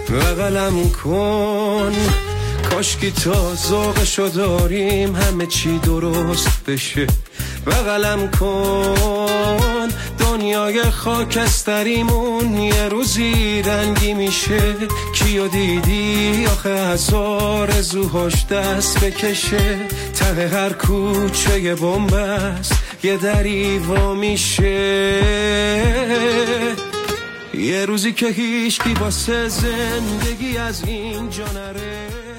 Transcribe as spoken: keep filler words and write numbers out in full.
بغلم کن، کاشکی تا ذوقشو داریم همه چی درست بشه. بغلم کن، دنیای خاکستریمون یه روزی رنگی میشه. کیو دیدی آخه از آرزوهاش دست بکشه. ته هر کوچه یه بمب است، یه دری وا میشه. یه روزی که هیچکی واسه زندگی از اینجا نره.